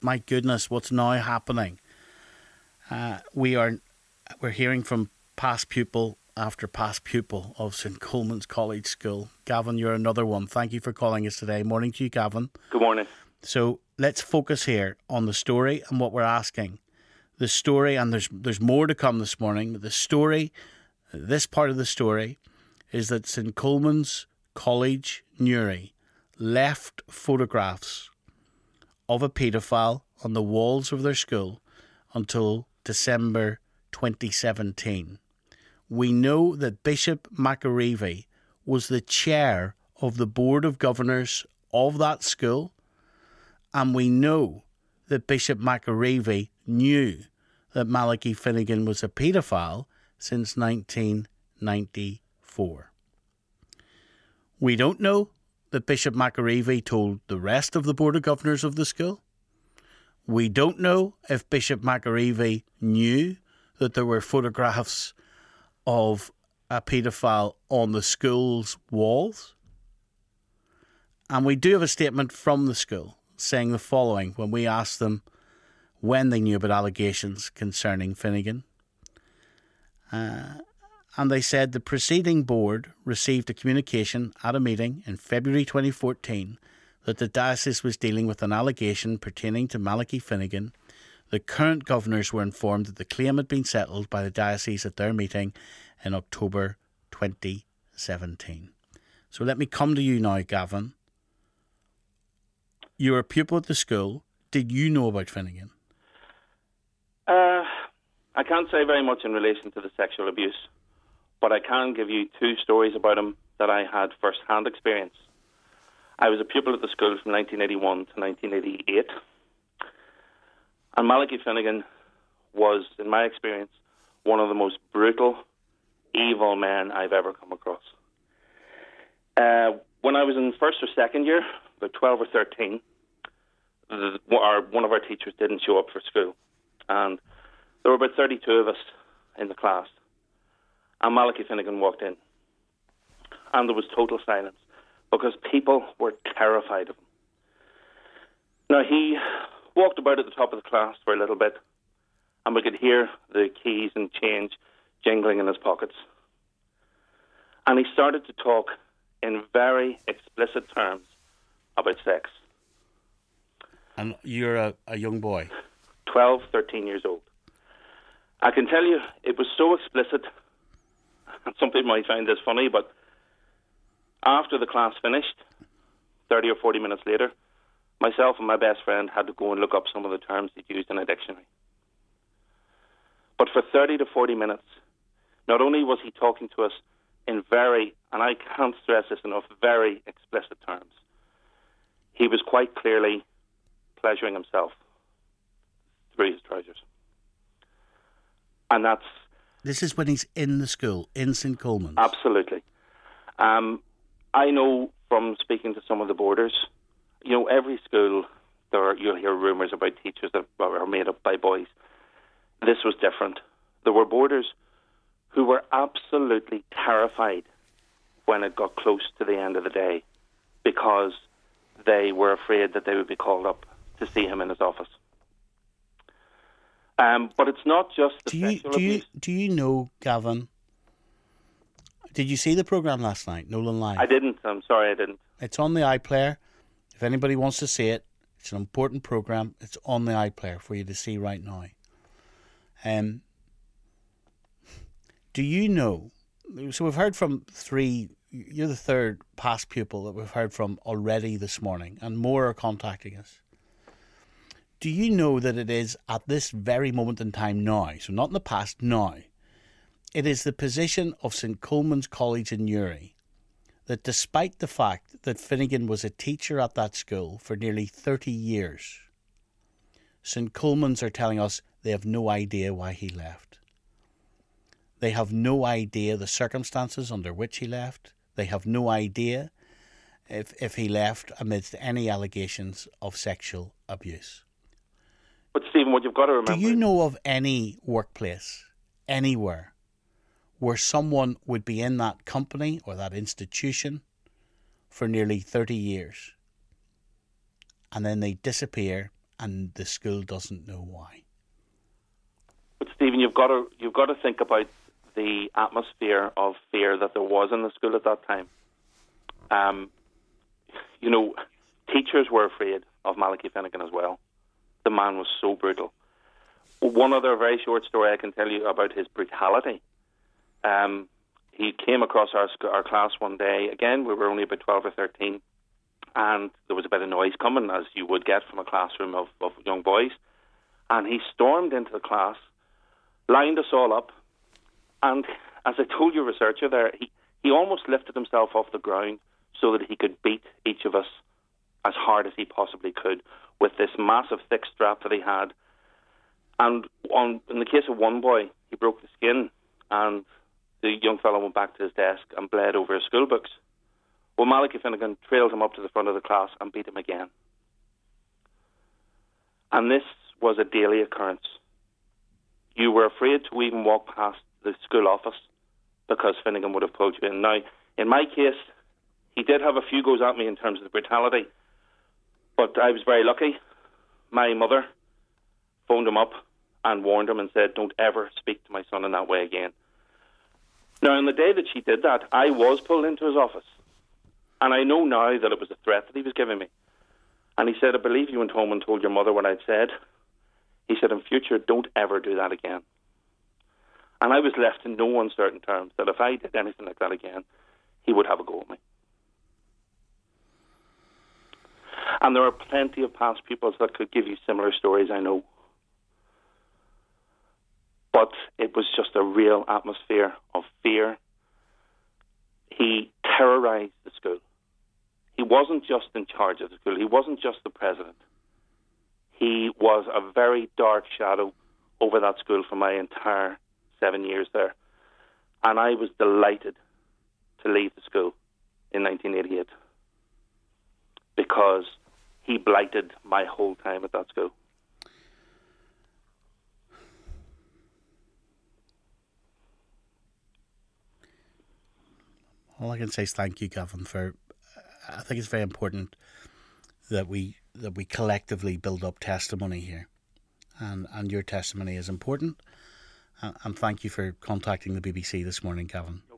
my goodness, what's now happening? We're hearing from past pupil after past pupil of St Coleman's College School. Gavin, you're another one. Thank you for calling us today. Morning to you, Gavin. Good morning. So let's focus here on the story and what we're asking. The story, and there's more to come this morning, but the story, this part of the story, is that St Coleman's College, Newry, left photographs of a paedophile on the walls of their school until December 2017. We know that Bishop McAreavey was the chair of the Board of Governors of that school, and we know that Bishop McAreavey knew that Malachi Finnegan was a paedophile since 1994. We don't know that Bishop McAreavey told the rest of the Board of Governors of the school. We don't know if Bishop McAreavey knew that there were photographs of a paedophile on the school's walls. And we do have a statement from the school saying the following when we asked them when they knew about allegations concerning Finnegan. And they said the preceding board received a communication at a meeting in February 2014 that the diocese was dealing with an allegation pertaining to Malachi Finnegan. The current governors were informed that the claim had been settled by the diocese at their meeting in October 2017. So let me come to you now, Gavin. You're a pupil at the school. Did you know about Finnegan? I can't say very much in relation to the sexual abuse, but I can give you two stories about him that I had first-hand experience. I was a pupil at the school from 1981 to 1988, and Malachi Finnegan was, in my experience, one of the most brutal, evil men I've ever come across. When I was in first or second year, about 12 or 13, one of our teachers didn't show up for school, and there were about 32 of us in the class, and Malachi Finnegan walked in, and there was total silence because people were terrified of him. Now, he walked about at the top of the class for a little bit, and we could hear the keys and change jingling in his pockets. And he started to talk in very explicit terms about sex. And you're a young boy? 12, 13 years old. I can tell you, it was so explicit, and some people might find this funny, but after the class finished, 30 or 40 minutes later, myself and my best friend had to go and look up some of the terms he'd used in a dictionary. But for 30 to 40 minutes, not only was he talking to us in very, and I can't stress this enough, very explicit terms, he was quite clearly pleasuring himself through his trousers. And that's... This is when he's in the school, in St Coleman's? Absolutely. I know from speaking to some of the boarders, you know, every school, you'll hear rumours about teachers that are made up by boys. This was different. There were boarders who were absolutely terrified when it got close to the end of the day because they were afraid that they would be called up to see him in his office. But it's not just the sexual abuse. Do you know, Gavin, did you see the programme last night, Nolan Live? I didn't. I'm sorry, I didn't. It's on the iPlayer. If anybody wants to see it, it's an important programme. It's on the iPlayer for you to see right now. Do you know, so we've heard from three, you're the third past pupil that we've heard from already this morning, and more are contacting us. Do you know that it is at this very moment in time now, so not in the past, now, it is the position of St Coleman's College in Newry that despite the fact that Finnegan was a teacher at that school for nearly 30 years, St Coleman's are telling us they have no idea why he left. They have no idea the circumstances under which he left. They have no idea if he left amidst any allegations of sexual abuse. But Stephen, what you've got to remember... Do you know of any workplace, anywhere, where someone would be in that company or that institution for nearly 30 years and then they disappear and the school doesn't know why. But Stephen, you've got to think about the atmosphere of fear that there was in the school at that time. Teachers were afraid of Malachy Finnegan as well. The man was so brutal. One other very short story I can tell you about his brutality. He came across our class one day. Again, we were only about 12 or 13, and there was a bit of noise coming, as you would get from a classroom of young boys. And he stormed into the class, lined us all up, and as I told your researcher there, he almost lifted himself off the ground so that he could beat each of us as hard as he possibly could with this massive thick strap that he had. And in the case of one boy, he broke the skin, and the young fellow went back to his desk and bled over his school books. Well, Malachy Finnegan trailed him up to the front of the class and beat him again. And this was a daily occurrence. You were afraid to even walk past the school office because Finnegan would have pulled you in. Now, in my case, he did have a few goes at me in terms of the brutality, but I was very lucky. My mother phoned him up and warned him and said, don't ever speak to my son in that way again. Now, on the day that she did that, I was pulled into his office. And I know now that it was a threat that he was giving me. And he said, I believe you went home and told your mother what I'd said. He said, in future, don't ever do that again. And I was left in no uncertain terms that if I did anything like that again, he would have a go at me. And there are plenty of past pupils that could give you similar stories, I know. But it was just a real atmosphere of fear. He terrorised the school. He wasn't just in charge of the school. He wasn't just the president. He was a very dark shadow over that school for my entire 7 years there. And I was delighted to leave the school in 1988 because he blighted my whole time at that school. All I can say is thank you, Gavin, for I think it's very important that we collectively build up testimony here. And your testimony is important. And thank you for contacting the BBC this morning, Gavin.